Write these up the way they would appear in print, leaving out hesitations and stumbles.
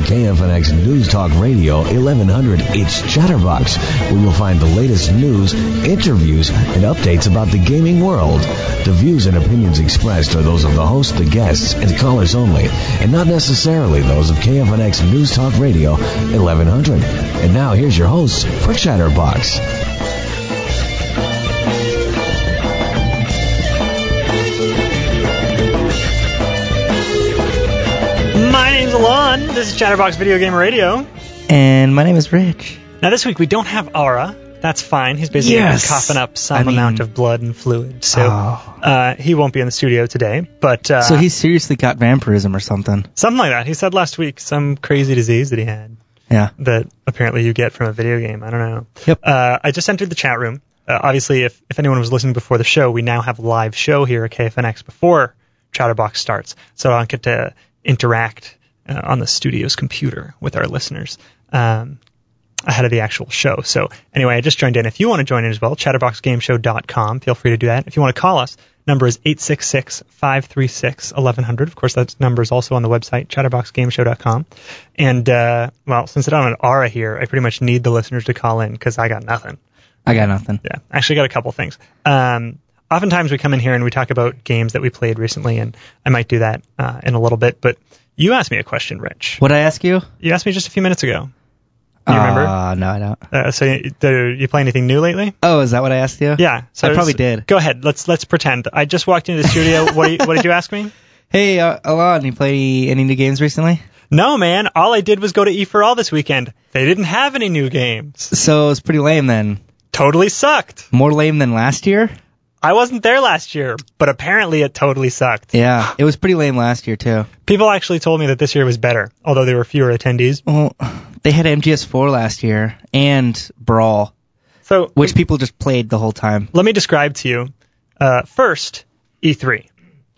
KFNX News Talk Radio 1100, it's Chatterbox, where you'll find the latest news, interviews, and updates about the gaming world. The views and opinions expressed are those of the host, the guests, and callers only, and not necessarily those of KFNX News Talk Radio 1100. And now here's your host for Chatterbox. My name's Alon. This is Chatterbox Video Game Radio. And my name is Rich. Now this week we don't have Aura. That's fine. He's busy coughing up some amount of blood and fluid. So he won't be in the studio today. But so he seriously got vampirism or something. Something like that. He said last week some crazy disease that he had. Yeah. That apparently you get from a video game. I don't know. Yep. I just entered the chat room. Obviously, if anyone was listening before the show, we now have a live show here at KFNX before Chatterbox starts. So I don't get to interact on the studio's computer with our listeners ahead of the actual show. So anyway, I just joined in. If you want to join in as well, chatterboxgameshow.com. Feel free to do that. If you want to call us, number is 866-536-1100. Of course, that number is also on the website, chatterboxgameshow.com. And, well, since I don't have an aura here, I pretty much need the listeners to call in because I got nothing. I got nothing. Yeah, actually got a couple things. Oftentimes we come in here and we talk about games that we played recently, and I might do that in a little bit. But you asked me a question, Rich. What'd I ask you? You asked me just a few minutes ago. Do you remember? No, I don't. So you play anything new lately? Oh, is that what I asked you? Yeah. So I probably did. Go ahead. Let's pretend. I just walked into the studio. What did you ask me? Hey, Alon, you play any new games recently? No, man. All I did was go to E4All this weekend. They didn't have any new games. So it's pretty lame then. Totally sucked. More lame than last year? I wasn't there last year, but apparently it totally sucked. Yeah, it was pretty lame last year, too. People actually told me that this year was better, although there were fewer attendees. Well, they had MGS4 last year and Brawl, which people just played the whole time. Let me describe to you. First, E3.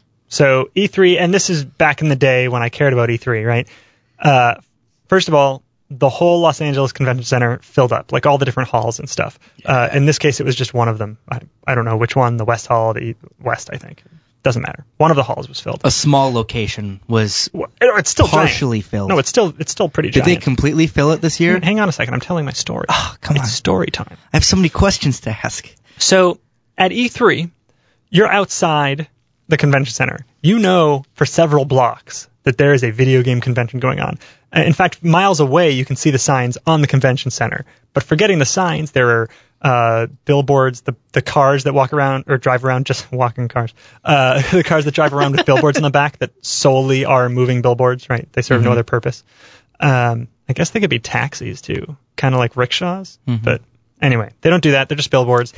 So E3, and this is back in the day when I cared about E3, right? First of all, the whole Los Angeles Convention Center filled up, like all the different halls and stuff. Yeah. In this case, it was just one of them. I don't know which one, the West Hall, the West, I think. Doesn't matter. One of the halls was filled. A small location was it's still partially giant. filled. No, it's still pretty giant. Did they completely fill it this year? Hang on a second. I'm telling my story. Oh, come on. It's story time. I have so many questions to ask. So at E3, you're outside the convention center. You know for several blocks that there is a video game convention going on. In fact, miles away, you can see the signs on the convention center. But forgetting the signs, there are billboards, the cars that walk around or drive around, just walking cars, the cars that drive around with billboards in the back that solely are moving billboards, right? They serve no other purpose. I guess they could be taxis, too, kind of like rickshaws. Mm-hmm. But anyway, they don't do that. They're just billboards.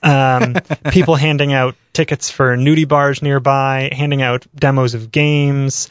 People handing out tickets for nudie bars nearby, handing out demos of games,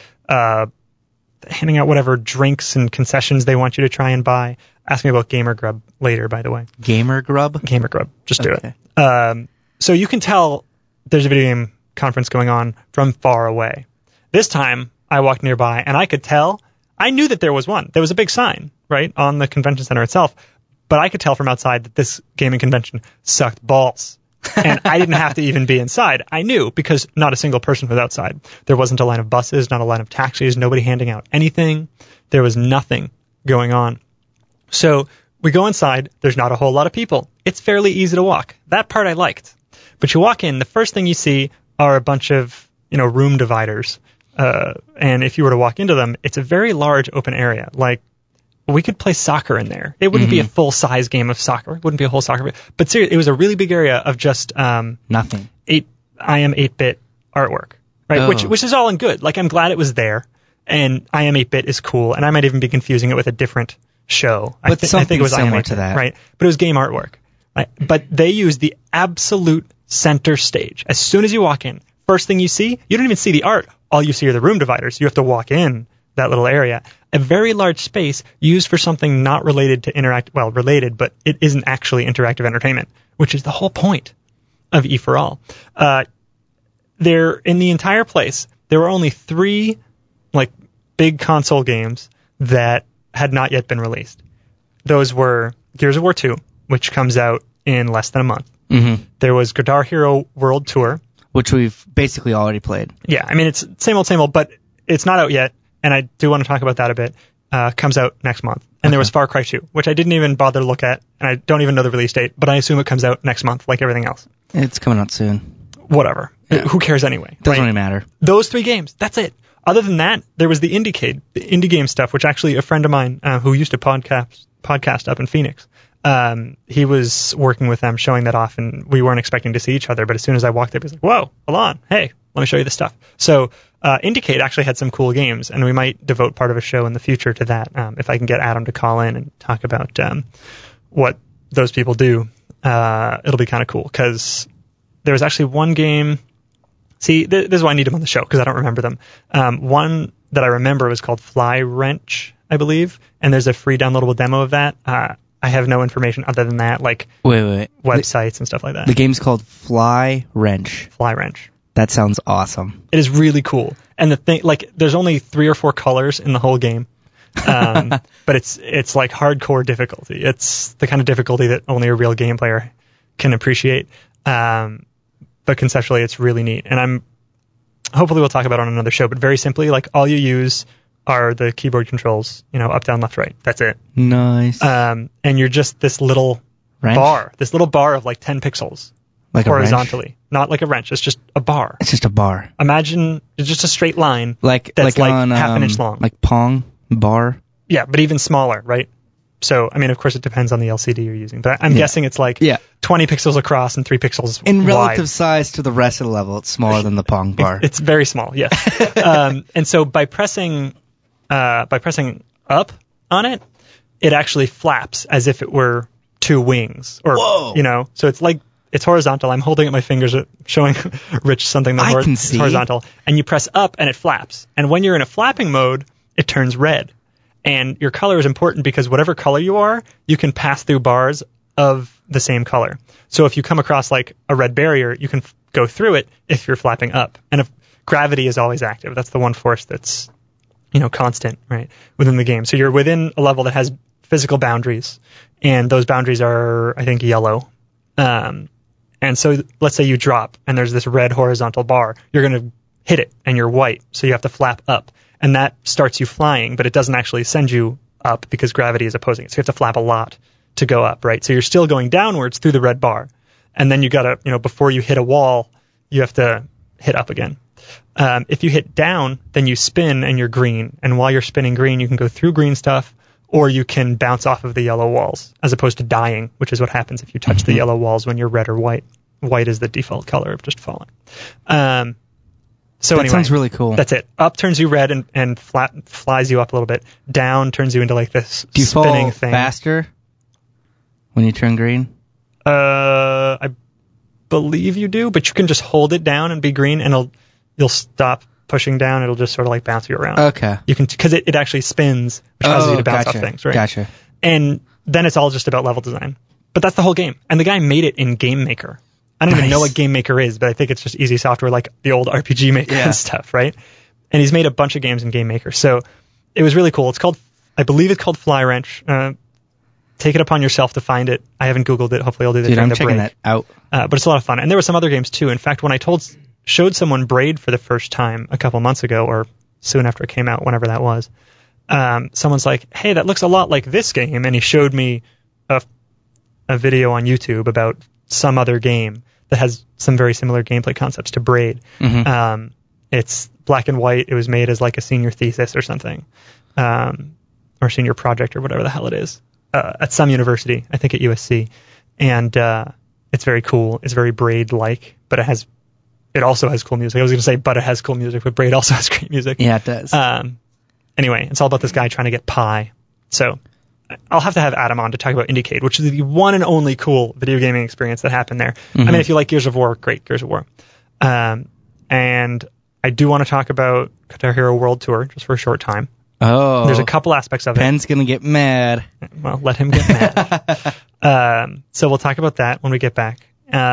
handing out whatever drinks and concessions they want you to try and buy. Ask me about Gamer Grub later, by the way. Gamer Grub? Gamer Grub. Just do it. So you can tell there's a video game conference going on from far away. This time, I walked nearby, and I could tell. I knew that there was one. There was a big sign, right, on the convention center itself. But I could tell from outside that this gaming convention sucked balls. And I didn't have to even be inside. I knew because not a single person was outside. There wasn't a line of buses, not a line of taxis, nobody handing out anything. There was nothing going on. So we go inside. There's not a whole lot of people. It's fairly easy to walk. That part I liked. But you walk in, the first thing you see are a bunch of, room dividers. And if you were to walk into them, it's a very large open area. Like, we could play soccer in there. It wouldn't be a full-size game of soccer. It wouldn't be a whole soccer. But seriously, it was a really big area of just nothing. I am 8-bit artwork, right? Oh. Which is all in good. Like, I'm glad it was there, and I am 8-bit is cool, and I might even be confusing it with a different show. But I think it was similar I am 8-bit, to that, right? But it was game artwork. Right? But they use the absolute center stage. As soon as you walk in, first thing you see, you don't even see the art. All you see are the room dividers. You have to walk in that little area. A very large space used for something not related to related, but it isn't actually interactive entertainment, which is the whole point of E4All. There, in the entire place, there were only 3, big console games that had not yet been released. Those were Gears of War 2, which comes out in less than a month. Mm-hmm. There was Guitar Hero World Tour, which we've basically already played. Yeah, I mean, it's same old, but it's not out yet. And I do want to talk about that a bit. comes out next month. And there was Far Cry 2, which I didn't even bother to look at, and I don't even know the release date, but I assume it comes out next month like everything else. It's coming out soon. Whatever. Yeah. Who cares anyway? Doesn't really matter. Those 3 games. That's it. Other than that, there was the indie game stuff, which actually a friend of mine who used to podcast up in Phoenix, he was working with them, showing that off, and we weren't expecting to see each other, but as soon as I walked up, he was like, whoa, hold on, hey, let me show you this stuff. So Indiecade actually had some cool games, and we might devote part of a show in the future to that, if I can get Adam to call in and talk about what those people do. It'll be kind of cool, because there was actually one game. See, this is why I need him on the show, because I don't remember them. One that I remember was called Fly Wrench, I believe, and there's a free downloadable demo of that. I have no information other than that, like websites and stuff like that. The game's called Fly Wrench. Fly Wrench. That sounds awesome. It is really cool. And the thing, like, there's only 3 or 4 colors in the whole game. But it's like hardcore difficulty. It's the kind of difficulty that only a real game player can appreciate. But conceptually, it's really neat. And hopefully we'll talk about it on another show, but very simply, like, all you use are the keyboard controls, up, down, left, right. That's it. Nice. And you're just this little bar of like 10 pixels. Like horizontally. A wrench? Not like a wrench. It's just a bar. It's just a bar. Imagine it's just a straight line that's like on, half an inch long. Like Pong bar? Yeah, but even smaller, right? So, I mean, of course, it depends on the LCD you're using. But I'm guessing it's like 20 pixels across and 3 pixels in wide. relative size to the rest of the level, it's smaller than the Pong bar. It's very small, yes. And so by pressing up on it, it actually flaps as if it were 2 wings. Or, whoa! So it's horizontal. I'm holding up my fingers, showing Rich something that's horizontal. And you press up and it flaps. And when you're in a flapping mode, it turns red. And your color is important because whatever color you are, you can pass through bars of the same color. So if you come across like a red barrier, you can go through it if you're flapping up. And if gravity is always active, that's the one force that's, constant, right, within the game. So you're within a level that has physical boundaries, and those boundaries are, I think, yellow. And so let's say you drop and there's this red horizontal bar. You're going to hit it and you're white, so you have to flap up. And that starts you flying, but it doesn't actually send you up because gravity is opposing it. So you have to flap a lot to go up, right? So you're still going downwards through the red bar. And then you got to, before you hit a wall, you have to hit up again. If you hit down, then you spin and you're green. And while you're spinning green, you can go through green stuff, or you can bounce off of the yellow walls, as opposed to dying, which is what happens if you touch the yellow walls when you're red or white. White is the default color of just falling. So that anyway, sounds really cool. That's it. Up turns you red and flies you up a little bit. Down turns you into like this Do you spinning fall thing. faster when you turn green? I believe you do, but you can just hold it down and be green, and you'll stop pushing down. It'll just sort of like bounce you around. Okay. You can, because it actually spins, which causes you to bounce off things, right? Gotcha. And then it's all just about level design. But that's the whole game. And the guy made it in Game Maker. I don't even know what Game Maker is, but I think it's just easy software like the old RPG Maker and stuff, right? And he's made a bunch of games in Game Maker. So it was really cool. I believe it's called Fly Wrench. Take it upon yourself to find it. I haven't Googled it. Hopefully I'll do that during the break. I'm checking that out. But it's a lot of fun. And there were some other games too. In fact, when I showed someone Braid for the first time a couple months ago, or soon after it came out, whenever that was, someone's like, hey, that looks a lot like this game. And he showed me a video on YouTube about some other game that has some very similar gameplay concepts to Braid. Mm-hmm. It's black and white. It was made as like a senior thesis or something, or senior project or whatever the hell it is, at some university, I think at USC. And it's very cool. It's very Braid-like, but it also has cool music. I was going to say, but it has cool music, but Braid also has great music. Yeah, it does. Anyway, it's all about this guy trying to get pi. So I'll have to have Adam on to talk about Indiecade, which is the one and only cool video gaming experience that happened there. Mm-hmm. I mean, if you like Gears of War, great, Gears of War. And I do want to talk about Guitar Hero World Tour just for a short time. Oh. There's a couple aspects of Penn's going to get mad. Well, let him get mad. So we'll talk about that when we get back.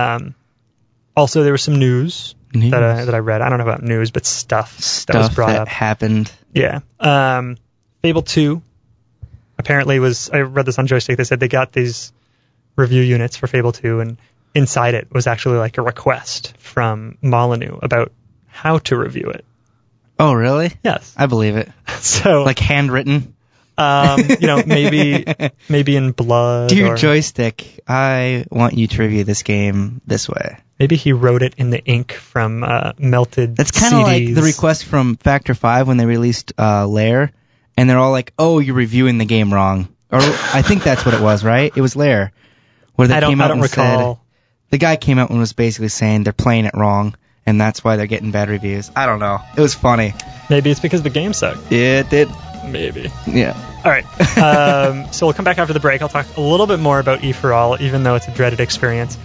Also, there was some news. That I read. I don't know about news, but stuff that was brought up. Happened. Yeah. Fable 2 apparently I read this on Joystick. They said they got these review units for Fable 2, and inside it was actually like a request from Molyneux about how to review it. Oh, really? Yes. I believe it. So, like handwritten? Maybe in blood. Dear Joystick, I want you to review this game this way. Maybe he wrote it in the ink from melted That's kind of like the request from Factor 5 when they released Lair, and they're all like, "Oh, you're reviewing the game wrong." Or I think that's what it was, right? It was Lair, where they came out and said the guy came out and was basically saying they're playing it wrong, and that's why they're getting bad reviews. I don't know. It was funny. Maybe it's because the game sucked. Yeah, it did. Maybe. Yeah. All right. So we'll come back after the break. I'll talk a little bit more about E4All, even though it's a dreaded experience.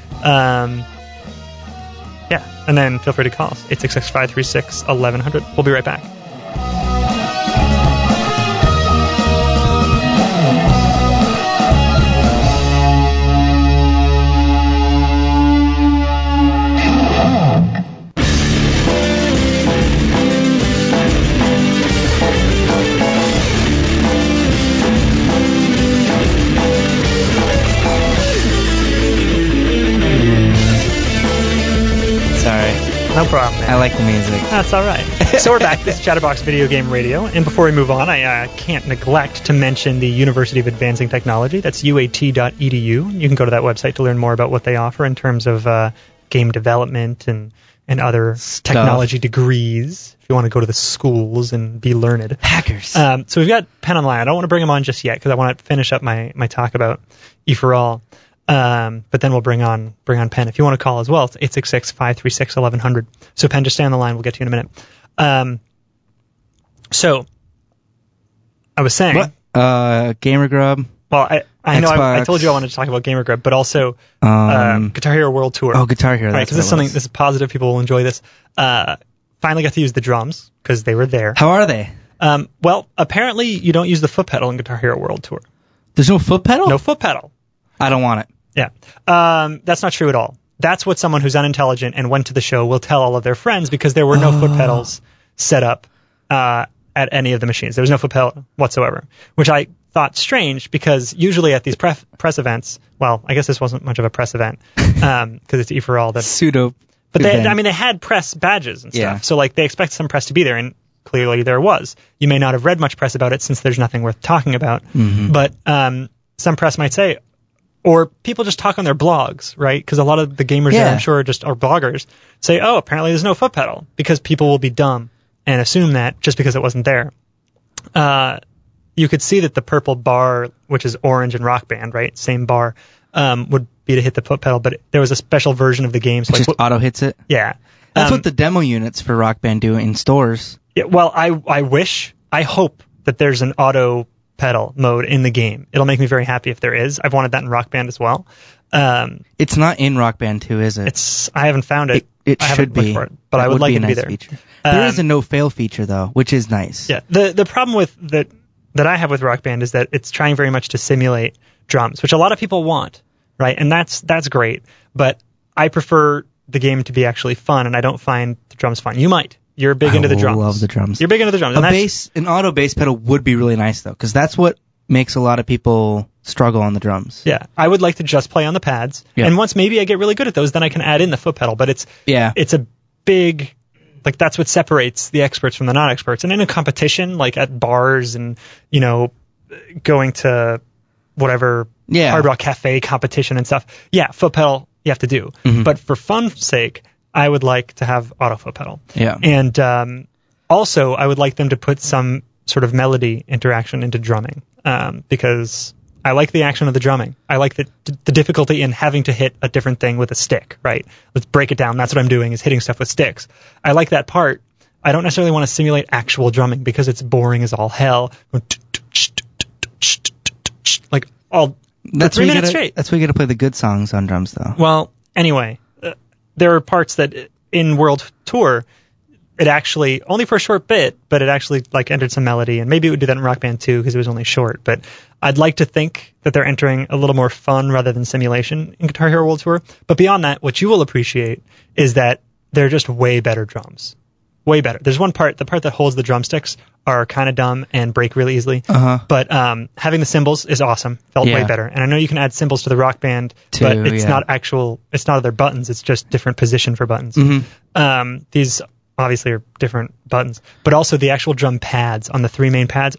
Yeah, and then feel free to call us, 866-536-1100. We'll be right back. No problem, man. I like the music. That's all right. So we're back. This is Chatterbox Video Game Radio. And before we move on, I can't neglect to mention the University of Advancing Technology. That's uat.edu. You can go to that website to learn more about what they offer in terms of game development and other technology degrees, if you want to go to the schools and be learned. Hackers. So we've got Penn Online. I don't want to bring them on just yet because I want to finish up my talk about E4All. But then we'll bring on Penn. If you want to call as well, it's 866-536-1100. So Penn, just stay on the line. We'll get to you in a minute. So I was saying, what? Gamer Grub. Well, I know I told you I wanted to talk about Gamer Grub, but also Guitar Hero World Tour. Oh, Guitar Hero. Right, because this is positive. People will enjoy this. Finally got to use the drums because they were there. How are they? Well, apparently you don't use the foot pedal in Guitar Hero World Tour. There's no foot pedal? No foot pedal. I don't want it. Yeah. That's not true at all. That's what someone who's unintelligent and went to the show will tell all of their friends because there were no foot pedals set up at any of the machines. There was no foot pedal whatsoever, which I thought strange because usually at these press events, well, I guess this wasn't much of a press event because it's E4All. Pseudo. But they had press badges and stuff. Yeah. So like they expect some press to be there, and clearly there was. You may not have read much press about it since there's nothing worth talking about. Mm-hmm. But some press might say, or people just talk on their blogs, right? Because a lot of the gamers there, I'm sure, are bloggers, say, oh, apparently there's no foot pedal, because people will be dumb and assume that just because it wasn't there. You could see that the purple bar, which is orange in Rock Band, right? Same bar, would be to hit the foot pedal, but there was a special version of the game. So it just auto hits it? Yeah. That's what the demo units for Rock Band do in stores. Yeah, well, I hope that there's an auto pedal mode in the game. It'll make me very happy if there is. I've wanted that in Rock Band as well. It's not in Rock Band 2, is it? I haven't found it. It should be. For it, but I would like it to be there. Feature. There is a no-fail feature, though, which is nice. Yeah. The problem with that I have with Rock Band is that it's trying very much to simulate drums, which a lot of people want, right? And that's great. But I prefer the game to be actually fun, and I don't find the drums fun. You might. You're big into the drums. I love the drums. You're big into the drums. An auto bass pedal would be really nice, though, because that's what makes a lot of people struggle on the drums. Yeah, I would like to just play on the pads, and once maybe I get really good at those, then I can add in the foot pedal. But it's a big, like, that's what separates the experts from the non-experts. And in a competition, like at bars and, going to whatever Hard Rock Cafe competition and stuff, foot pedal you have to do. Mm-hmm. But for fun's sake, I would like to have auto foot pedal. Yeah. And also, I would like them to put some sort of melody interaction into drumming, because I like the action of the drumming. I like the difficulty in having to hit a different thing with a stick, right? Let's break it down. That's what I'm doing, is hitting stuff with sticks. I like that part. I don't necessarily want to simulate actual drumming because it's boring as all hell. Like all 3 minutes straight. That's why you got to play the good songs on drums, though. Well, anyway, there are parts that in World Tour, it actually, only for a short bit, but it actually like entered some melody, and maybe it would do that in Rock Band 2 because it was only short. But I'd like to think that they're entering a little more fun rather than simulation in Guitar Hero World Tour. But beyond that, what you will appreciate is that they're just way better drums. Way better. There's one part, the part that holds the drumsticks are kind of dumb and break really easily. Uh-huh. But having the cymbals is awesome. Felt way better. And I know you can add cymbals to the Rock Band, but it's not other buttons. It's just different position for buttons. Mm-hmm. These obviously are different buttons. But also the actual drum pads on the 3 main pads,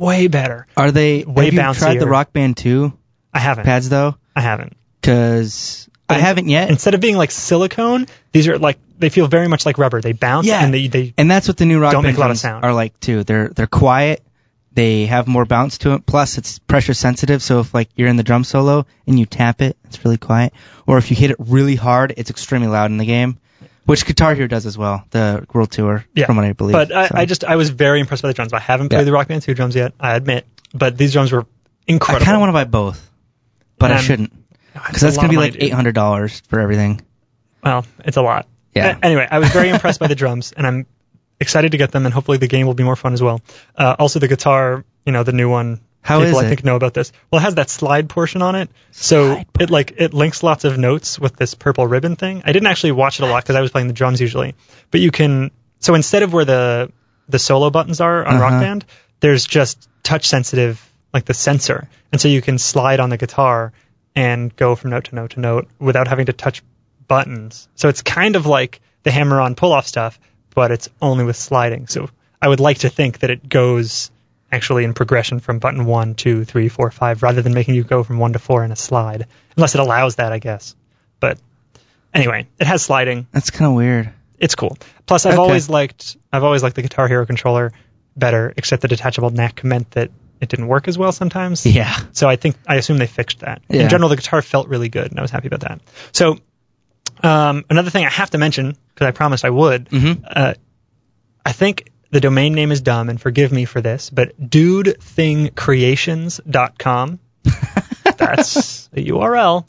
way better. Are they? Way have you bouncier. tried the Rock Band 2 I haven't. pads though? I haven't. Because I haven't yet. Instead of being like silicone, these are like, they feel very much like rubber. They bounce and they and that's what the new Rock don't Band make a lot of sound. are like too. They're quiet. They have more bounce to it. Plus, it's pressure sensitive. So if like you're in the drum solo and you tap it, it's really quiet. Or if you hit it really hard, it's extremely loud in the game. Which Guitar Hero does as well, the World Tour, from what I believe. But I was very impressed by the drums. I haven't played the Rock Band 2 drums yet, I admit. But these drums were incredible. I kind of want to buy both, but I shouldn't. Because that's going to be like $800 for everything. Well, it's a lot. Yeah. Anyway, I was very impressed by the drums, and I'm excited to get them, and hopefully the game will be more fun as well. Also, the guitar, the new one. How people, is it? I think, know about this. Well, it has that slide portion on it, so it links lots of notes with this purple ribbon thing. I didn't actually watch it a lot because I was playing the drums usually, but you can. So instead of where the solo buttons are on Rock Band, there's just touch sensitive, like the sensor, and so you can slide on the guitar and go from note to note to note without having to touch buttons. So it's kind of like the hammer-on pull-off stuff, but it's only with sliding. So I would like to think that it goes actually in progression from button 1, 2, 3, 4, 5, rather than making you go from 1 to 4 in a slide. Unless it allows that, I guess. But anyway, it has sliding. That's kind of weird. It's cool. Plus, I've always liked the Guitar Hero controller better, except the detachable neck meant that it didn't work as well sometimes. Yeah. So I assume they fixed that. Yeah. In general, the guitar felt really good, and I was happy about that. So another thing I have to mention, because I promised I would, I think the domain name is dumb, and forgive me for this, but dudethingcreations.com. That's the URL.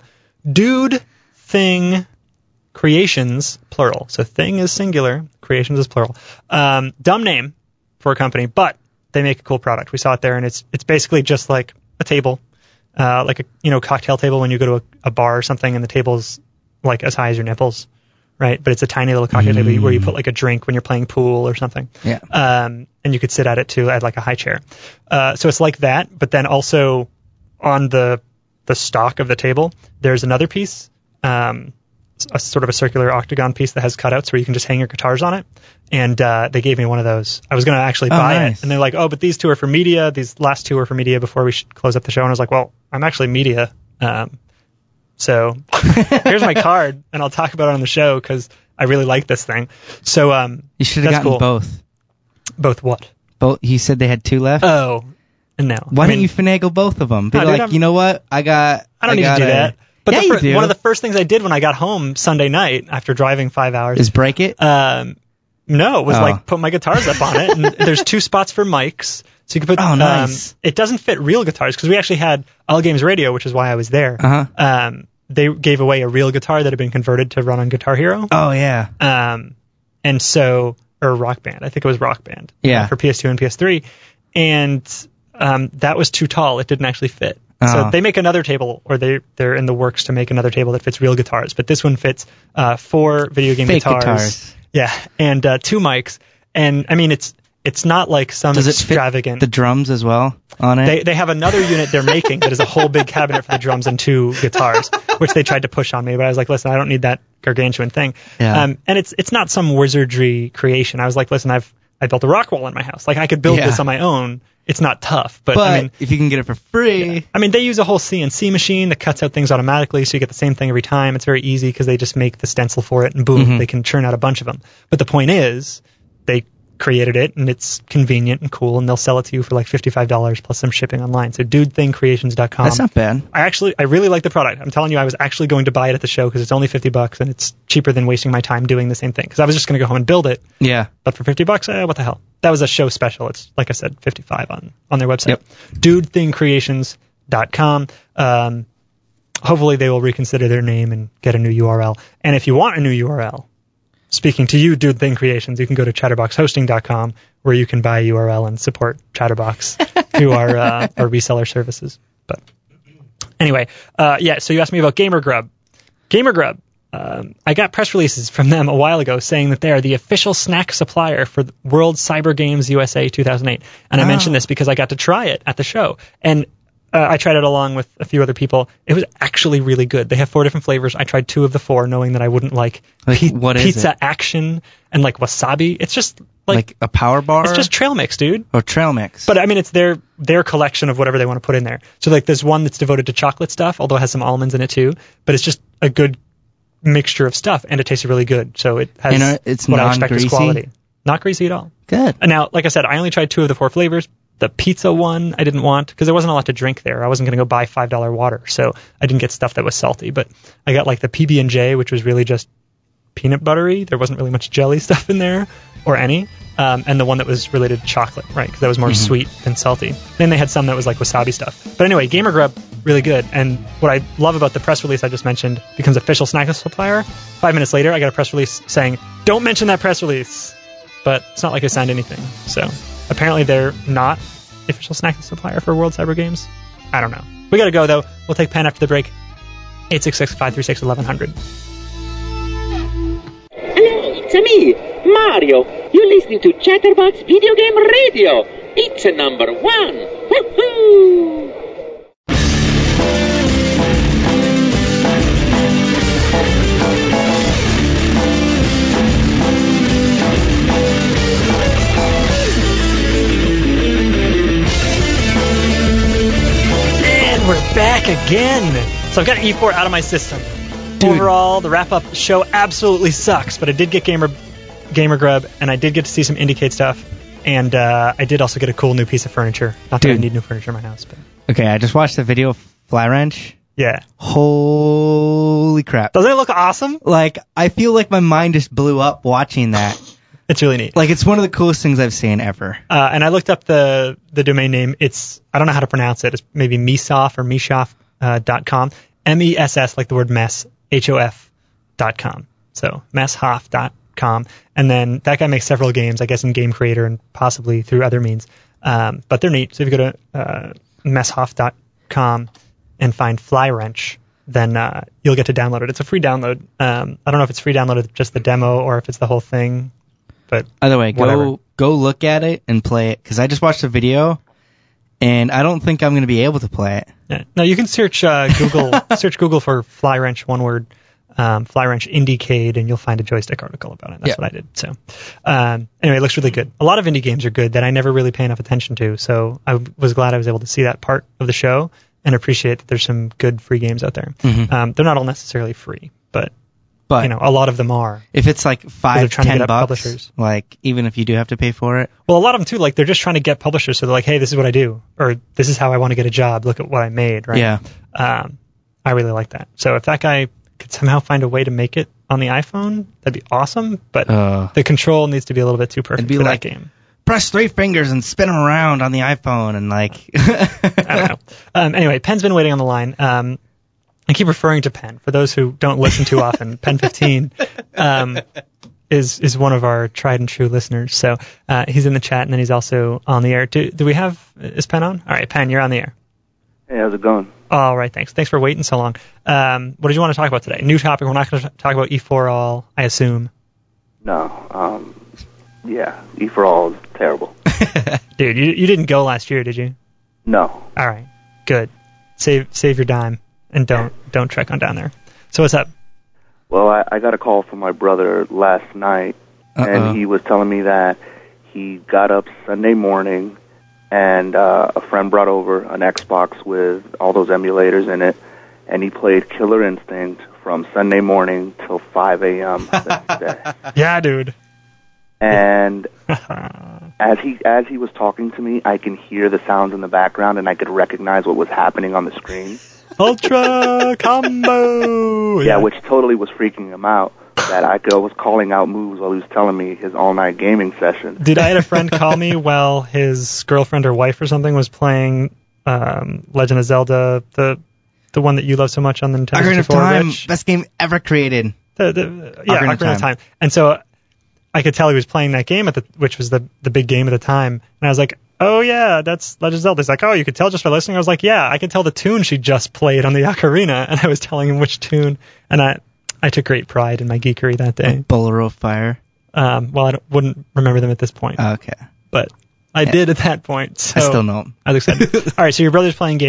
Dudethingcreations, plural. So thing is singular, creations is plural. Dumb name for a company, but they make a cool product. We saw it there, and it's basically just like a table, like a cocktail table when you go to a bar or something, and the table's like as high as your nipples, right? But it's a tiny little cocktail table where you put like a drink when you're playing pool or something. Yeah. And you could sit at it too, at like a high chair. So it's like that, but then also on the stock of the table, there's another piece, a sort of a circular octagon piece that has cutouts where you can just hang your guitars on it. And they gave me one of those. I was going to actually buy it. And they're like, oh, but these two are for media. These last two are for media before we should close up the show. And I was like, well, I'm actually media. So here's my card, and I'll talk about it on the show because I really like this thing. So you should have gotten both. Both what? Both. He said they had 2 left. Oh, no. Why didn't you finagle both of them? Be like, you know what? I don't need to do that. But you do. One of the first things I did when I got home Sunday night after driving 5 hours is break it. No, it was like put my guitars up on it, and there's 2 spots for mics, so you can put. Oh, nice. It doesn't fit real guitars because we actually had All Games Radio, which is why I was there. They gave away a real guitar that had been converted to run on Guitar Hero. Oh yeah. And so, or Rock Band, I think it was Rock Band. Yeah. For PS2 and PS3, and that was too tall. It didn't actually fit. So they make another table, or they're in the works to make another table that fits real guitars. But this one fits 4 video game guitars. Yeah, and 2 mics. And I mean, it's not like some extravagant. Does it fit the drums as well on it? They have another unit they're making that is a whole big cabinet for the drums and 2 guitars, which they tried to push on me. But I was like, listen, I don't need that gargantuan thing. Yeah. And it's not some wizardry creation. I was like, listen, I built a rock wall in my house. Like I could build this on my own. It's not tough, but I mean, if you can get it for free. Yeah. I mean, they use a whole CNC machine that cuts out things automatically, so you get the same thing every time. It's very easy because they just make the stencil for it, and boom, they can churn out a bunch of them. But the point is, they created it, and it's convenient and cool, and they'll sell it to you for like $55 plus some shipping online. So dudethingcreations.com. That's not bad. I really like the product. I'm telling you, I was actually going to buy it at the show because it's only $50 and it's cheaper than wasting my time doing the same thing. Because I was just going to go home and build it. Yeah. But for $50, what the hell? That was a show special. It's, like I said, $55 on their website. Yep. dudethingcreations.com. Hopefully they will reconsider their name and get a new URL. And if you want a new URL, speaking to you, Dude Thing Creations, you can go to chatterboxhosting.com where you can buy a URL and support Chatterbox through our reseller services. But anyway, so you asked me about GamerGrub. GamerGrub, I got press releases from them a while ago saying that they are the official snack supplier for World Cyber Games USA 2008. And I mentioned this because I got to try it at the show. And I tried it along with a few other people. It was actually really good. They have 4 different flavors. I tried 2 of the 4, knowing that I wouldn't like what is Pizza it? Action and like wasabi. It's just like a power bar? It's just trail mix, dude. Or trail mix. But I mean, it's their collection of whatever they want to put in there. So like there's one that's devoted to chocolate stuff, although it has some almonds in it too. But it's just a good mixture of stuff, and it tasted really good. So it has it's what I expect is quality. Not greasy at all. Good. And now, like I said, I only tried 2 of the 4 flavors. The pizza one I didn't want because there wasn't a lot to drink there. I wasn't going to go buy $5 water, so I didn't get stuff that was salty. But I got like the PB&J, which was really just peanut buttery. There wasn't really much jelly stuff in there, or any. And the one that was related to chocolate, right? Because that was more sweet than salty. Then they had some that was like wasabi stuff. But anyway, Gamer Grub, really good. And what I love about the press release I just mentioned, becomes official snack supplier. 5 minutes later, I got a press release saying, don't mention that press release. But it's not like I signed anything. So apparently they're not official snack supplier for World Cyber Games. I don't know. We got to go, though. We'll take Penn after the break. 866-536-1100. Hello, it's me, Mario. You're listening to Chatterbox Video Game Radio. It's number 1. Woohoo! We're back again. So I've got E4 out of my system. Dude. Overall, the wrap-up show absolutely sucks, but I did get Gamer Grub, and I did get to see some Indiecade stuff, and I did also get a cool new piece of furniture. Not that I need new furniture in my house, but... Okay, I just watched the video of Fly Wrench. Yeah. Holy crap. Doesn't it look awesome? Like, I feel like my mind just blew up watching that. It's really neat. Like, it's one of the coolest things I've seen ever. And I looked up the domain name. It's, I don't know how to pronounce it. It's maybe Mesoff or Meshoff.com. MESS, like the word mess, HOF.com. So, messhoff.com. And then that guy makes several games, I guess in Game Creator and possibly through other means. But they're neat. So if you go to messhoff.com and find Fly Wrench, then you'll get to download it. It's a free download. I don't know if it's free download of just the demo or if it's the whole thing. But either way, whatever. go look at it and play it, because I just watched the video, and I don't think I'm going to be able to play it. Yeah. No, you can search Google search Google for Fly Wrench, one word, Fly Wrench Indiecade, and you'll find a Joystick article about it. That's what I did. So anyway, it looks really good. A lot of indie games are good that I never really pay enough attention to, so I was glad I was able to see that part of the show and appreciate that there's some good free games out there. Mm-hmm. They're not all necessarily free, but you know, a lot of them are. If it's like $5-10, publishers. Like even if you do have to pay for it. Well, a lot of them too, like they're just trying to get publishers, so they're like, hey, this is what I do, or this is how I want to get a job. Look at what I made, right? Yeah. I really like that. So if that guy could somehow find a way to make it on the iPhone, that'd be awesome. But the control needs to be a little bit too perfect for that game. Press 3 fingers and spin them around on the iPhone and like. I don't know. Anyway, Penn's been waiting on the line. I keep referring to Penn. For those who don't listen too often, Penn 15 is one of our tried and true listeners. So he's in the chat, and then he's also on the air. Do we have? Is Penn on? All right, Penn, you're on the air. Hey, how's it going? All right, thanks. Thanks for waiting so long. What did you want to talk about today? New topic. We're not going to talk about E4 All, I assume. No. Yeah, E4 All is terrible. Dude, you didn't go last year, did you? No. All right, good. Save your dime. And don't trek on down there. So what's up? Well, I got a call from my brother last night, and he was telling me that he got up Sunday morning, and a friend brought over an Xbox with all those emulators in it, and he played Killer Instinct from Sunday morning till 5 a.m. the next day. Yeah, dude. And as he was talking to me, I can hear the sounds in the background, and I could recognize what was happening on the screen. Ultra combo! Yeah, which totally was freaking him out, that I was calling out moves while he was telling me his all-night gaming session. Dude, I had a friend call me while his girlfriend or wife or something was playing Legend of Zelda, the one that you love so much on the Nintendo 64. Ocarina of Time, Rich. best game ever created. Ocarina of Time. And so I could tell he was playing that game, which was the big game at the time, and I was like, oh, yeah, that's Legend of Zelda. He's like, oh, you could tell just by listening? I was like, yeah, I could tell the tune she just played on the ocarina, and I was telling him which tune, and I took great pride in my geekery that day. Bolero Fire. Well, I wouldn't remember them at this point. Okay. But I did at that point. So I still know them. I was excited. All right, so your brother's playing games.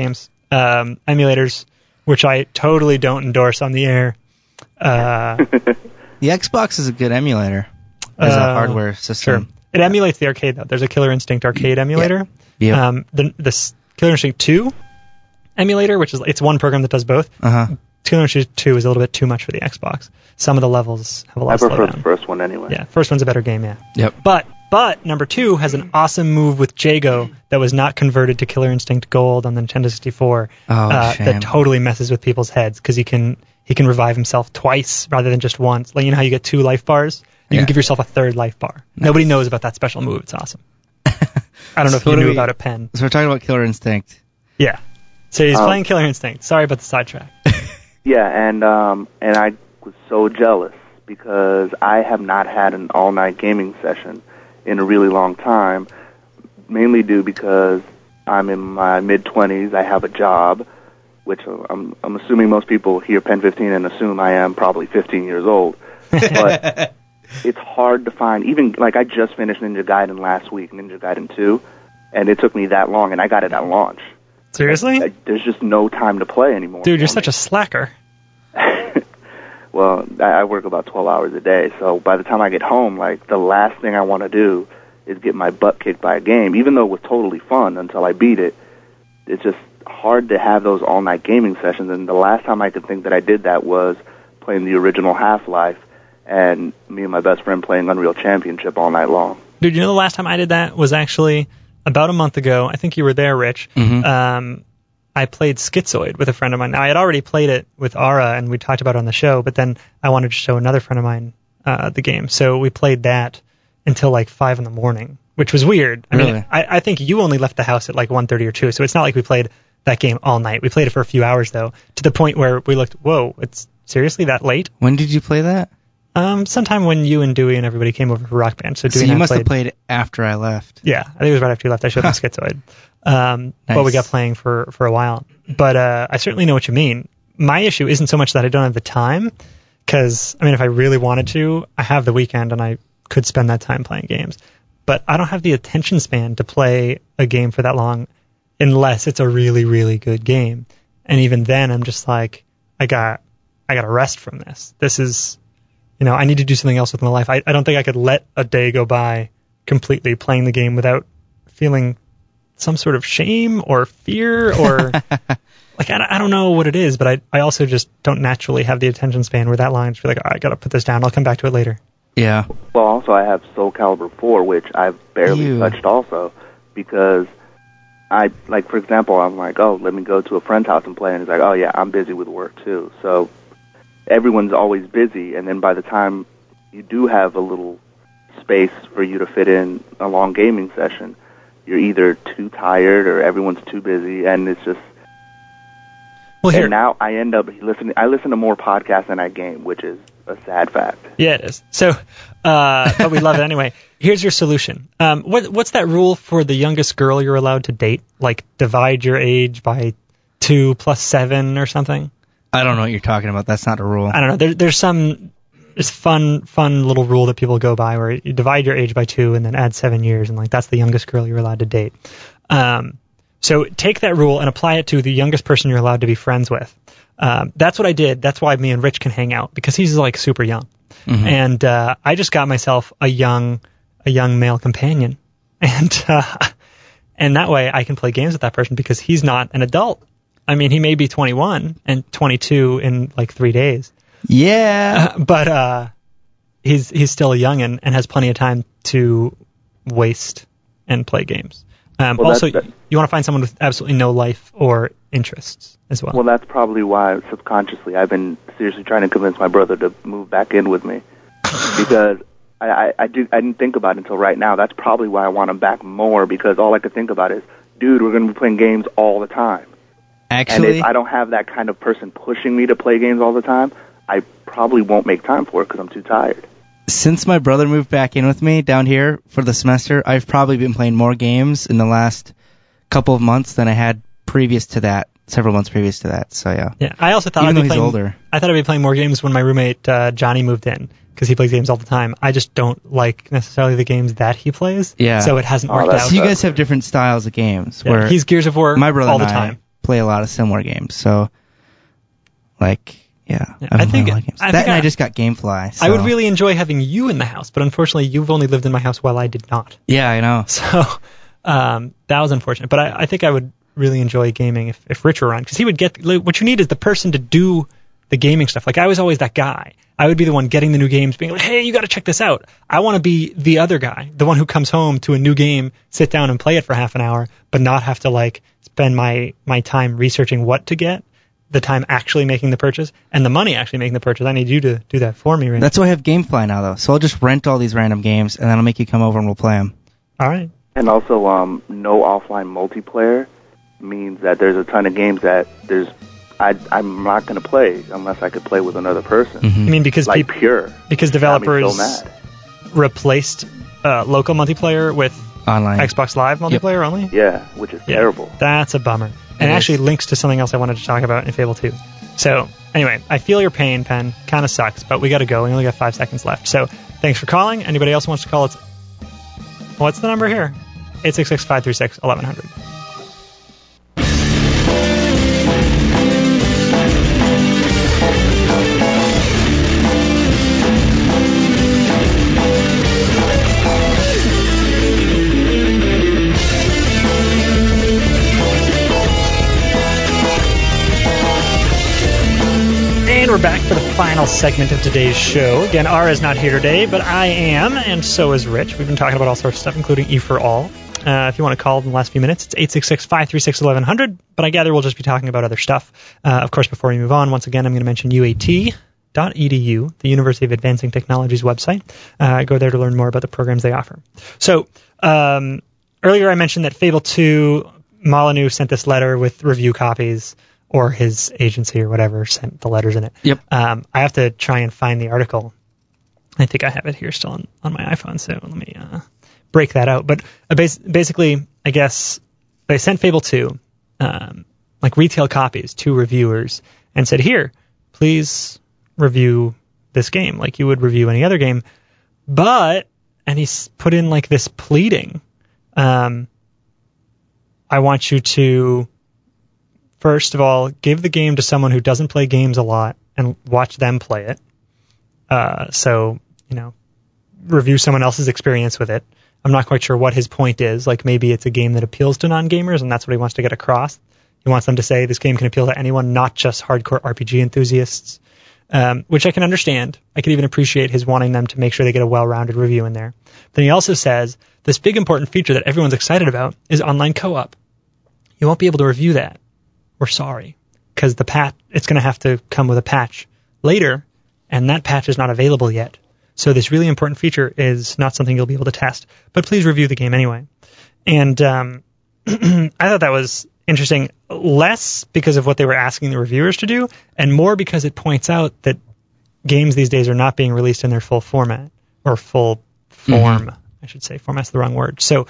emulators, which I totally don't endorse on the air. The Xbox is a good emulator as a hardware system. Sure. It emulates the arcade, though. There's a Killer Instinct arcade emulator. Yeah. The Killer Instinct 2 emulator, which is it's one program that does both. Killer Instinct 2 is a little bit too much for the Xbox. Some of the levels have a lot of slowdown. I prefer the first one anyway. Yeah, first one's a better game, yeah. Yep. But number 2 has an awesome move with Jago that was not converted to Killer Instinct Gold on the Nintendo 64. That totally messes with people's heads because he can revive himself twice rather than just once. Like, you know how you get 2 life bars? You can give yourself a 3rd life bar. Nice. Nobody knows about that special move. It's awesome. I don't know if you knew about it, Penn. So we're talking about Killer Instinct. Yeah. So he's playing Killer Instinct. Sorry about the sidetrack. Yeah, and I was so jealous because I have not had an all-night gaming session in a really long time, mainly due because I'm in my mid-20s. I have a job, which I'm assuming most people hear Pen 15 and assume I am probably 15 years old. But it's hard to find, even, like, I just finished Ninja Gaiden last week, Ninja Gaiden 2, and it took me that long, and I got it at launch. Seriously? There's just no time to play anymore. Dude, you're such a slacker. Well, I work about 12 hours a day, so by the time I get home, like, the last thing I want to do is get my butt kicked by a game, even though it was totally fun until I beat it. It's just hard to have those all-night gaming sessions, and the last time I could think that I did that was playing the original Half-Life, and me and my best friend playing Unreal Championship all night long. Dude, you know the last time I did that was actually about a month ago. I think you were there, Rich. Mm-hmm. I played Schizoid with a friend of mine. Now, I had already played it with Ara, and we talked about it on the show, but then I wanted to show another friend of mine the game. So we played that until like 5 in the morning, which was weird. I mean, I think you only left the house at like 1:30 or 2, so it's not like we played that game all night. We played it for a few hours, though, to the point where we looked, whoa, it's seriously that late? When did you play that? Sometime when you and Dewey and everybody came over for Rock Band. So Dewey you must have played it after I left. Yeah, I think it was right after you left. I showed them Schizoid. Nice. But we got playing for a while. But I certainly know what you mean. My issue isn't so much that I don't have the time, because, I mean, if I really wanted to, I have the weekend and I could spend that time playing games. But I don't have the attention span to play a game for that long unless it's a really, really good game. And even then, I'm just like, I got to rest from this. This is, you know, I need to do something else with my life. I don't think I could let a day go by completely playing the game without feeling some sort of shame or fear or like, I don't know what it is, but I also just don't naturally have the attention span where that line is like, I got to put this down. I'll come back to it later. Yeah. Well, also I have Soul Calibur 4, which I've barely touched also, because like, for example, I'm like, oh, let me go to a friend's house and play, and it's like, oh yeah, I'm busy with work too. So everyone's always busy, and then by the time you do have a little space for you to fit in a long gaming session, you're either too tired or everyone's too busy, and it's just... Well, here, and now I end up I listen to more podcasts than I game, which is a sad fact. Yeah, it is. So, but we love it anyway. Here's your solution. What's that rule for the youngest girl you're allowed to date? Like, divide your age by 2 + 7 or something? I don't know what you're talking about. That's not a rule. I don't know. There's this fun little rule that people go by where you divide your age by 2 and then add 7 years, and like that's the youngest girl you're allowed to date. So take that rule and apply it to the youngest person you're allowed to be friends with. That's what I did. That's why me and Rich can hang out, because he's like super young. Mm-hmm. And I just got myself a young male companion, and that way I can play games with that person because he's not an adult. I mean, he may be 21 and 22 in like 3 days. Yeah. But he's still a youngin' and has plenty of time to waste and play games. Also, you want to find someone with absolutely no life or interests as well. Well, that's probably why subconsciously I've been seriously trying to convince my brother to move back in with me, because I didn't think about it until right now. That's probably why I want him back more, because all I could think about is, dude, we're going to be playing games all the time. Actually, and if I don't have that kind of person pushing me to play games all the time, I probably won't make time for it because I'm too tired. Since my brother moved back in with me down here for the semester, I've probably been playing more games in the last couple of months than I had previous to that, several months previous to that. So yeah. Yeah, I also thought I'd be playing more games when my roommate Johnny moved in, because he plays games all the time. I just don't like necessarily the games that he plays. Yeah. So it hasn't worked out. So you guys have different styles of games. Yeah, where he's Gears of War my brother all the and I time. play a lot of similar games. So, like, yeah. I think I just got GameFly. So. I would really enjoy having you in the house, but unfortunately, you've only lived in my house while I did not. Yeah, I know. So that was unfortunate. But I think I would really enjoy gaming if Rich were around, because he would get what you need is the person to do the gaming stuff. Like, I was always that guy. I would be the one getting the new games, being like, hey, you got to check this out. I want to be the other guy, the one who comes home to a new game, sit down and play it for half an hour, but not have to like spend my time researching what to get, the time actually making the purchase, and the money actually making the purchase. I need you to do that for me, Rich. That's why I have GameFly now, though. So I'll just rent all these random games, and then I'll make you come over and we'll play them. All right. And also, no offline multiplayer means that there's a ton of games that I'm not going to play unless I could play with another person. Mm-hmm. I mean, because like Pure. Because developers so replaced local multiplayer with online Xbox Live multiplayer only? Yeah, which is terrible. That's a bummer. And actually links to something else I wanted to talk about in Fable 2. So, anyway, I feel your pain, Pen. Kind of sucks, but we got to go. We only got 5 seconds left. So, thanks for calling. Anybody else wants to call? What's the number here? 866-536-1100. We're back for the final segment of today's show. Again, Ara is not here today, but I am, and so is Rich. We've been talking about all sorts of stuff, including E4All. If you want to call in the last few minutes, it's 866-536-1100, but I gather we'll just be talking about other stuff. Of course, before we move on, once again, I'm going to mention UAT.edu, the University of Advancing Technology's website. Go there to learn more about the programs they offer. So, earlier I mentioned that Fable 2, Molyneux sent this letter with review copies, or his agency or whatever sent the letters in it. Yep. I have to try and find the article. I think I have it here still on my iPhone, so let me break that out. But basically, I guess they sent Fable 2, like retail copies to reviewers and said, here, please review this game like you would review any other game. But, and he's put in like this pleading. I want you to, first of all, give the game to someone who doesn't play games a lot and watch them play it. So, review someone else's experience with it. I'm not quite sure what his point is. Like, maybe it's a game that appeals to non-gamers, and that's what he wants to get across. He wants them to say this game can appeal to anyone, not just hardcore RPG enthusiasts, which I can understand. I can even appreciate his wanting them to make sure they get a well-rounded review in there. Then he also says, this big important feature that everyone's excited about is online co-op. You won't be able to review that. We're sorry, because it's going to have to come with a patch later, and that patch is not available yet. So this really important feature is not something you'll be able to test, but please review the game anyway. And I thought that was interesting, less because of what they were asking the reviewers to do, and more because it points out that games these days are not being released in their full format, or full form, I should say. Format's the wrong word. So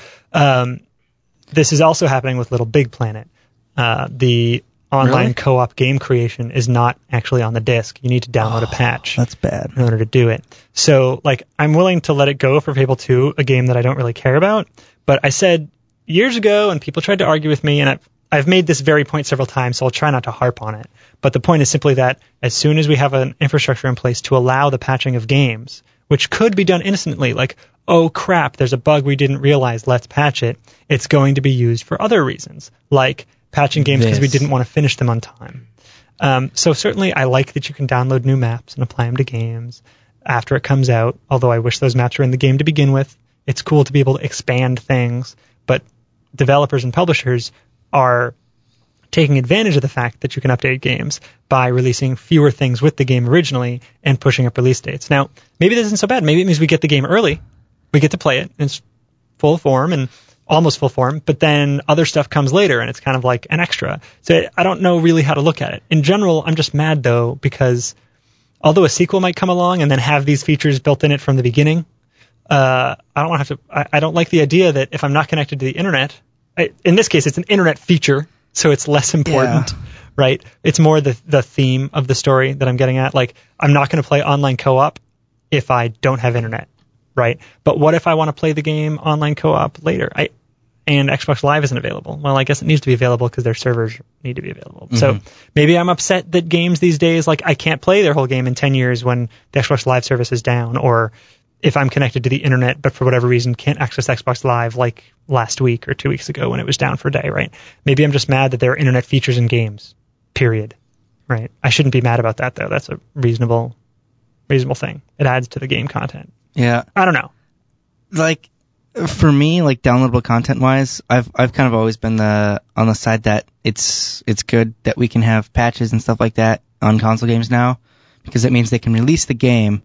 this is also happening with Little Big Planet. The online co-op game creation is not actually on the disc. You need to download a patch. That's bad. In order to do it. So, like, I'm willing to let it go for Fable 2, a game that I don't really care about. But I said years ago, and people tried to argue with me, and I've made this very point several times, so I'll try not to harp on it. But the point is simply that as soon as we have an infrastructure in place to allow the patching of games, which could be done innocently, like, oh crap, there's a bug we didn't realize, let's patch it, it's going to be used for other reasons, like patching games because we didn't want to finish them on time. So certainly I like that you can download new maps and apply them to games after it comes out, although I wish those maps were in the game to begin with. It's cool to be able to expand things, but developers and publishers are taking advantage of the fact that you can update games by releasing fewer things with the game originally and pushing up release dates. Now, maybe this isn't so bad. Maybe it means we get the game early. We get to play it in its full form and almost full form, but then other stuff comes later and it's kind of like an extra. So I don't know really how to look at it. In general, I'm just mad though, because although a sequel might come along and then have these features built in it from the beginning, I don't like the idea that if I'm not connected to the internet, in this case, it's an internet feature, so it's less important, right? It's more the theme of the story that I'm getting at. Like, I'm not going to play online co-op if I don't have internet, right? But what if I want to play the game online co-op later? and Xbox Live isn't available. Well, I guess it needs to be available because their servers need to be available. So maybe I'm upset that games these days, like I can't play their whole game in 10 years when the Xbox Live service is down, or if I'm connected to the internet but for whatever reason can't access Xbox Live like last week or 2 weeks ago when it was down for a day, right? Maybe I'm just mad that there are internet features in games, period, right? I shouldn't be mad about that, though. That's a reasonable thing. It adds to the game content. Yeah. I don't know. Like, for me, like downloadable content wise, I've kind of always been on the side that it's good that we can have patches and stuff like that on console games now, because it means they can release the game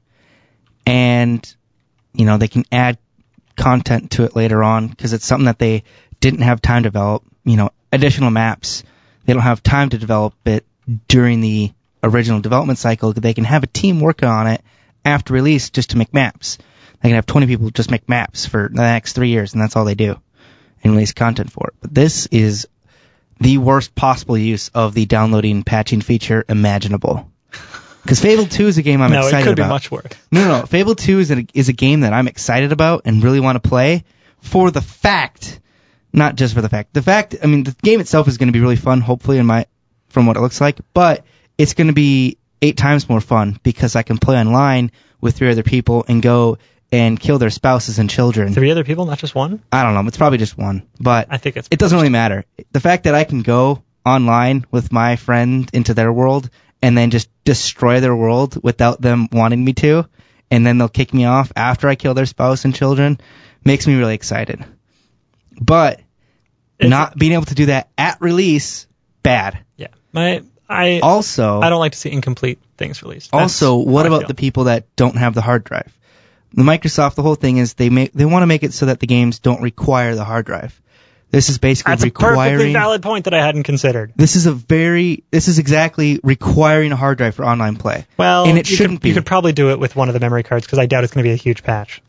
and, you know, they can add content to it later on because it's something that they didn't have time to develop. You know, additional maps, they don't have time to develop it during the original development cycle. They can have a team working on it after release just to make maps. They can have 20 people just make maps for the next 3 years, and that's all they do, and release content for it. But this is the worst possible use of the downloading patching feature imaginable. Because Fable 2 is a game I'm excited about. No, it could be much worse. No. Fable 2 is a game that I'm excited about and really want to play for the fact, not just for the fact. The fact, I mean, the game itself is going to be really fun, hopefully, from what it looks like, but it's going to be 8 times more fun because I can play online with 3 other people and go and kill their spouses and children. 3 other people, not just one? I don't know. It's probably just one. But I think it doesn't really matter. The fact that I can go online with my friend into their world and then just destroy their world without them wanting me to, and then they'll kick me off after I kill their spouse and children, makes me really excited. But not being able to do that at release, bad. Yeah. I don't like to see incomplete things released. Also, what about the people that don't have the hard drive? The Microsoft, the whole thing is they want to make it so that the games don't require the hard drive. This is basically requiring... That's a perfectly valid point that I hadn't considered. This is exactly requiring a hard drive for online play. Well, and it shouldn't be. You could probably do it with one of the memory cards because I doubt it's going to be a huge patch.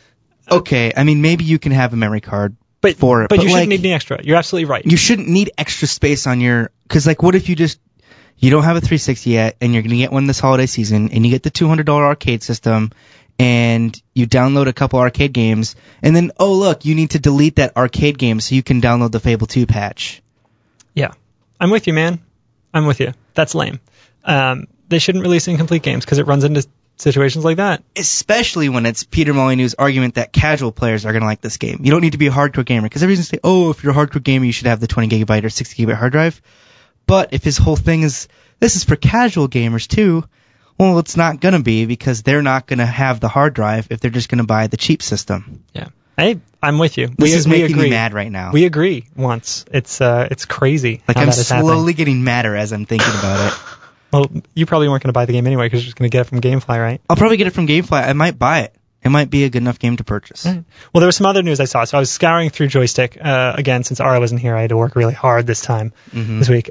Okay, I mean, maybe you can have a memory card for it. But you shouldn't need any extra. You're absolutely right. You shouldn't need extra space on your... Because, like, what if you don't have a 360 yet, and you're going to get one this holiday season, and you get the $200 arcade system, and you download a couple arcade games, and then, oh, look, you need to delete that arcade game so you can download the Fable 2 patch. Yeah. I'm with you, man. I'm with you. That's lame. They shouldn't release incomplete games because it runs into situations like that. Especially when it's Peter Molyneux's argument that casual players are going to like this game. You don't need to be a hardcore gamer, because everyone's say, oh, if you're a hardcore gamer, you should have the 20 gigabyte or 60 gigabyte hard drive. But if his whole thing is, this is for casual gamers too, well, it's not going to be, because they're not going to have the hard drive if they're just going to buy the cheap system. Yeah. Hey, I'm with you. This is making me mad right now. We agree once. It's crazy. Like, I'm slowly getting madder as I'm thinking about it. Well, you probably weren't going to buy the game anyway because you're just going to get it from GameFly, right? I'll probably get it from GameFly. I might buy it. It might be a good enough game to purchase. Right. Well, there was some other news I saw. So I was scouring through Joystick. Again, since Ara wasn't here, I had to work really hard this week.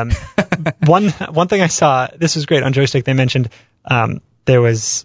One thing I saw, this was great on Joystick, they mentioned there's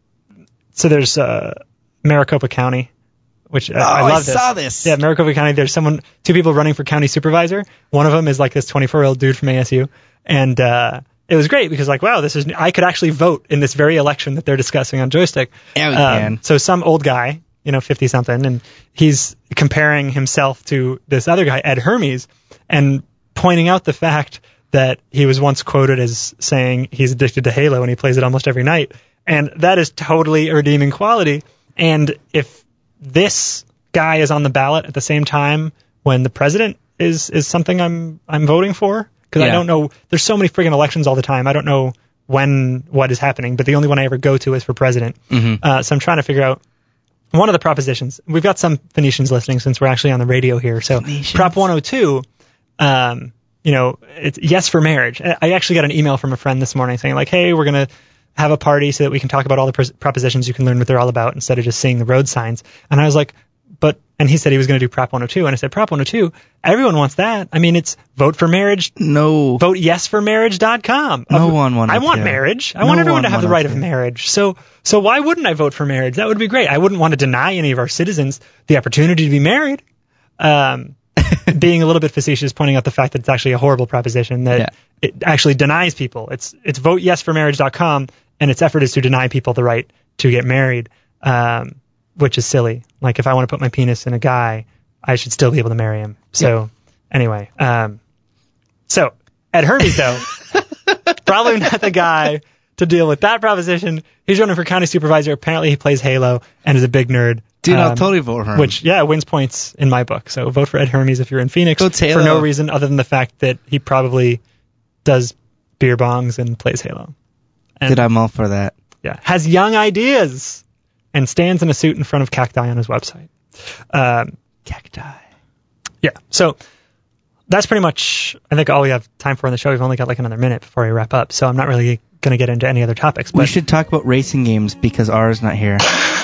Maricopa County, which I love this. I saw this. Yeah, Maricopa County, there's 2 people running for county supervisor. One of them is like this 24-year-old dude from ASU. And it was great because, like, wow, I could actually vote in this very election that they're discussing on Joystick. Yeah, we can. So some old guy, 50-something, and he's comparing himself to this other guy, Ed Hermes, and pointing out the fact that he was once quoted as saying he's addicted to Halo and he plays it almost every night. And that is totally a redeeming quality. And if this guy is on the ballot at the same time when the president is something I'm voting for, because I don't know, there's so many friggin' elections all the time. I don't know what is happening, but the only one I ever go to is for president. Mm-hmm. So I'm trying to figure out one of the propositions. We've got some Phoenicians listening since we're actually on the radio here. So Phoenicians. Prop 102, it's yes for marriage. I actually got an email from a friend this morning saying, like, hey, we're going to have a party so that we can talk about all the propositions. You can learn what they're all about instead of just seeing the road signs. And I was like, and he said he was going to do Prop 102, and I said, Prop 102, everyone wants that. I mean, it's vote for marriage. No. Vote yesformarriage.com. No one wanted I want marriage. I want everyone to have the right of marriage. So why wouldn't I vote for marriage? That would be great. I wouldn't want to deny any of our citizens the opportunity to be married. Being a little bit facetious, pointing out the fact that it's actually a horrible proposition, that it actually denies people. It's vote yesformarriage.com, and its effort is to deny people the right to get married. Which is silly. Like, if I want to put my penis in a guy, I should still be able to marry him. So anyway, so Ed Hermes, though, probably not the guy to deal with that proposition. He's running for county supervisor. Apparently he plays Halo and is a big nerd. Dude, I'll totally vote for him. Which, wins points in my book. So vote for Ed Hermes if you're in Phoenix for no reason other than the fact that he probably does beer bongs and plays Halo. And, dude, I'm all for that. Yeah. Has young ideas and stands in a suit in front of cacti on his website. Cacti. Yeah. So that's pretty much, I think, all we have time for on the show. We've only got like another minute before we wrap up. So I'm not really going to get into any other topics. But we should talk about racing games because R's not here.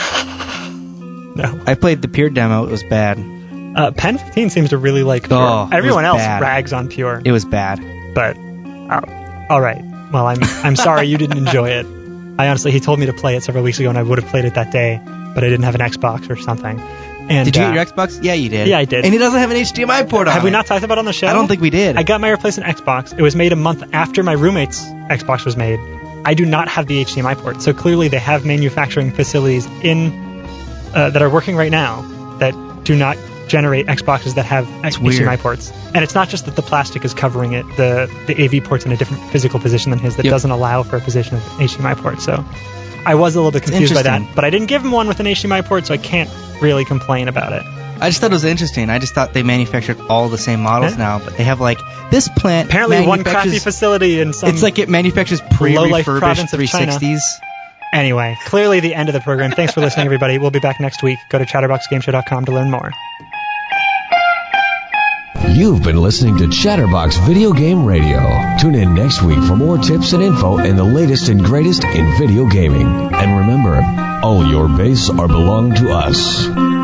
No. I played the Pure demo. It was bad. Pen 15 seems to really like Pure. Everyone else rags on Pure. It was bad. But, all right. Well, I'm sorry you didn't enjoy it. He told me to play it several weeks ago, and I would have played it that day, but I didn't have an Xbox or something. And, did you get your Xbox? Yeah, you did. Yeah, I did. And it doesn't have an HDMI port on it. Have we not talked about it on the show? I don't think we did. I got my replacement Xbox. It was made a month after my roommate's Xbox was made. I do not have the HDMI port, so clearly they have manufacturing facilities that are working right now that do not generate Xboxes that have HDMI ports. And it's not just that the plastic is covering it. The AV port's in a different physical position than his that doesn't allow for a position of HDMI port. So I was a little bit confused by that. But I didn't give him one with an HDMI port, so I can't really complain about it. I just thought it was interesting. I just thought they manufactured all the same models now, but they have this plant. Apparently one crappy facility in some it's like it manufactures pre-refurbished 360s. Anyway, clearly the end of the program. Thanks for listening, everybody. We'll be back next week. Go to chatterboxgameshow.com to learn more. You've been listening to Chatterbox Video Game Radio. Tune in next week for more tips and info and the latest and greatest in video gaming. And remember, all your base are belong to us.